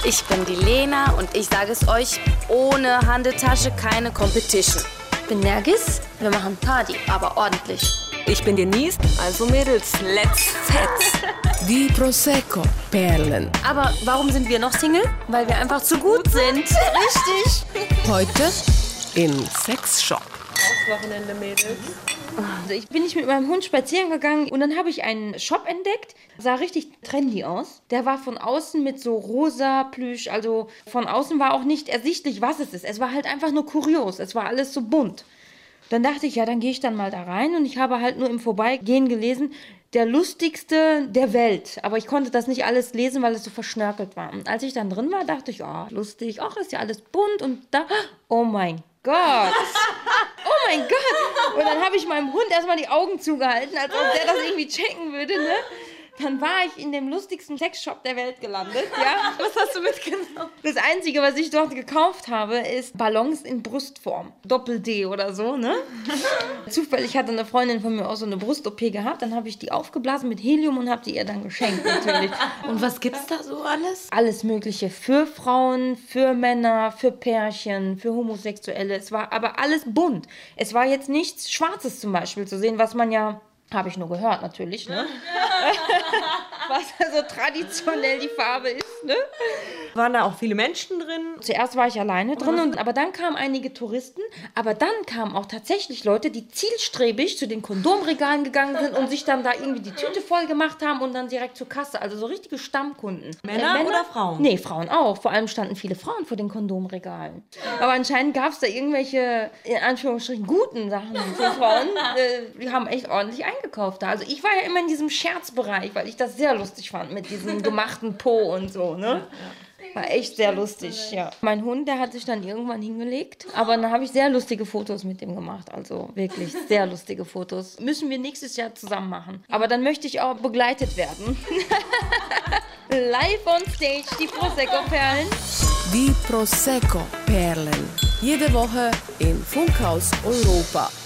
Ich bin die Lena und ich sage es euch, ohne Handeltasche keine Competition. Ich bin Nergis, wir machen Party, aber ordentlich. Ich bin Denise, also Mädels, let's fetz. Die Prosecco-Perlen. Aber warum sind wir noch Single? Weil wir einfach zu gut sind. Richtig. Heute im Sexshop. Wochenende, Mädels. Also ich bin nicht mit meinem Hund spazieren gegangen und dann habe ich einen Shop entdeckt. Sah richtig trendy aus. Der war von außen mit so rosa Plüsch. Also von außen war auch nicht ersichtlich, was es ist. Es war halt einfach nur kurios. Es war alles so bunt. Dann dachte ich, ja, dann gehe ich dann mal da rein. Und ich habe halt nur im Vorbeigehen gelesen, der lustigste der Welt. Aber ich konnte das nicht alles lesen, weil es so verschnörkelt war. Und als ich dann drin war, dachte ich, oh, lustig. Ach, ist ja alles bunt. Und da, oh mein Gott. Oh mein Gott. Und dann habe ich meinem Hund erstmal die Augen zugehalten, als ob der das irgendwie checken würde, ne? Dann war ich in dem lustigsten Sexshop der Welt gelandet, ja. Was hast du mitgenommen? Das Einzige, was ich dort gekauft habe, ist Ballons in Brustform. Doppel-D oder so, ne? Zufällig hatte eine Freundin von mir auch so eine Brust-OP gehabt. Dann habe ich die aufgeblasen mit Helium und habe die ihr dann geschenkt, natürlich. Und was gibt's da so alles? Alles Mögliche. Für Frauen, für Männer, für Pärchen, für Homosexuelle. Es war aber alles bunt. Es war jetzt nichts Schwarzes zum Beispiel zu sehen, was man ja... Habe ich nur gehört, natürlich, ne? Was also traditionell die Farbe ist, ne? Waren da auch viele Menschen drin? Zuerst war ich alleine drin, aber dann kamen einige Touristen. Aber dann kamen auch tatsächlich Leute, die zielstrebig zu den Kondomregalen gegangen sind und sich dann da irgendwie die Tüte voll gemacht haben und dann direkt zur Kasse. Also so richtige Stammkunden. Männer oder Frauen? Nee, Frauen auch. Vor allem standen viele Frauen vor den Kondomregalen. Aber anscheinend gab es da irgendwelche, in Anführungsstrichen, guten Sachen für Frauen. Die haben echt ordentlich eingekauft da. Also ich war ja immer in diesem Scherzbereich, weil ich das sehr lustig fand mit diesem gemachten Po und so, ne? War echt sehr lustig, ja. Mein Hund, der hat sich dann irgendwann hingelegt, aber dann habe ich sehr lustige Fotos mit ihm gemacht, also wirklich sehr lustige Fotos. Müssen wir nächstes Jahr zusammen machen, aber dann möchte ich auch begleitet werden. Live on stage, die Prosecco-Perlen. Die Prosecco-Perlen. Jede Woche im Funkhaus Europa.